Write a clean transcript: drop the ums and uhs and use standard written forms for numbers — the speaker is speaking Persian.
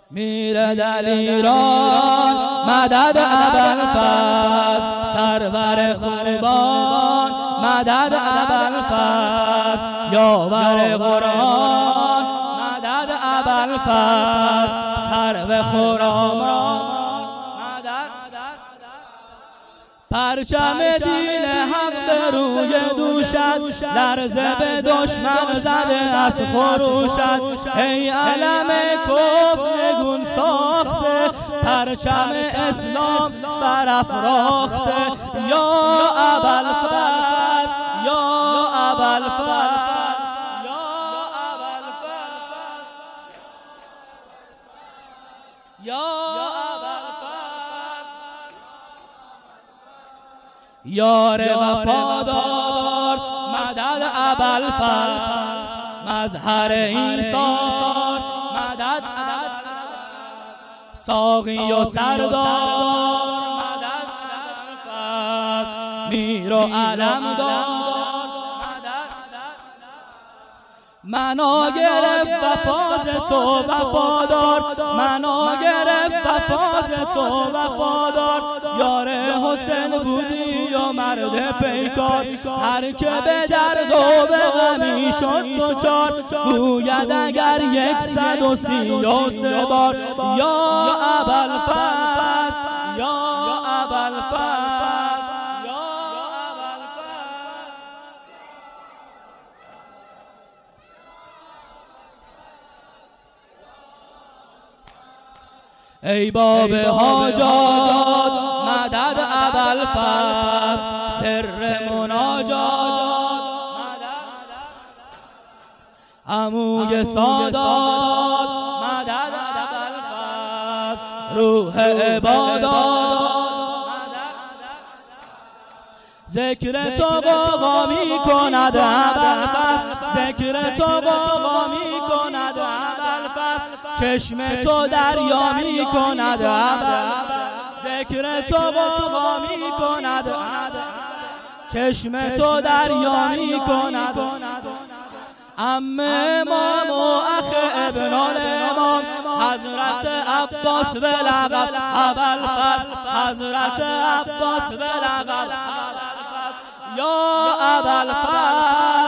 میره در ایران مدد ابوالفضل، سرور خوبان مدد ابوالفضل، یاور قرآن مدد ابوالفضل، سرو خرامان مدد. پرچم دین حق به روی دوشت، لرزه به دشمن زده از خروشت. ای علم کفر نگون ساخته، پرچم اسلام برافراخته. یا ابوالفضل، یا ابوالفضل، یا ابوالفضل، یا یار وفادار مدد ابوالفضل، مظهر ایثار مدد. ساقی و سردار مدد ابوالفضل، میر و علمدار مدد. منا گرفت وفاز تو وفادار، منا گرفت وفاز تو وفادار. یار حسین بودی و مرد پیکار، هر که به درد و به غمی شد دچار، گوید اگر 133 بار یا ابوالفضل، یا ابوالفضل، یا ابوالفضل. ای باب حاجات مدد ابوالفضل، سر مناجات مدد. عموی سادات مدد ابوالفضل، روح عبادات مدد. ذکر تو غوغا می کند ابوالفضل، ذکر تو غوغا می کند ابوالفضل. چشم تو دریا می کند ابوالفضل، ذکر تو غوغا می کند. چشم تو دریا می کند. عم امام و اخ ابن الامام، حضرت عباس به لقب ابوالفضل، حضرت عباس به لقب ابوالفضل. یا ابوالفضل،